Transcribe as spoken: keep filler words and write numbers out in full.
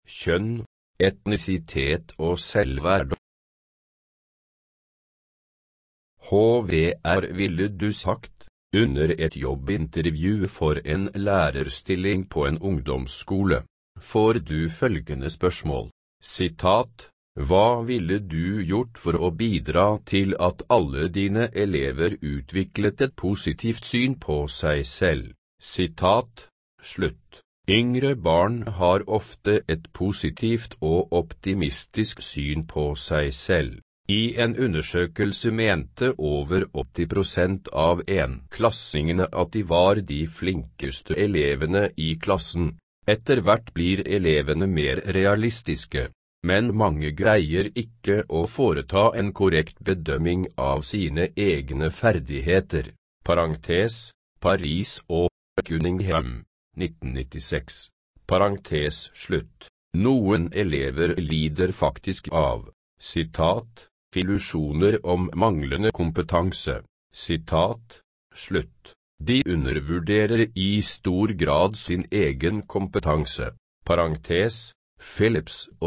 kjønn, etnisitet og selvverd. H V R ville du sagt, under et jobbintervju for en lærerstilling på en ungdomsskole, får du følgende spørsmål. Sitat, hva ville du gjort for å bidra til at alle dine elever utviklet et positivt syn på seg selv? Sitat, slutt. Yngre barn har ofte et positivt og optimistisk syn på seg selv. I en undersøkelse mente over åtti prosent av enklassingene at de var de flinkeste elevene i klassen. Etter hvert blir elevene mer realistiske, men mange greier ikke å foreta en korrekt bedømming av sine egne ferdigheter. Parentes, Paris og Cunningham, nitten nittiseks. Parentes slutt. Noen elever lider faktisk av, sitat, illusjoner om manglende kompetanse. Sitat, slutt. De undervurderer i stor grad sin egen kompetanse. Parentes, Phillips og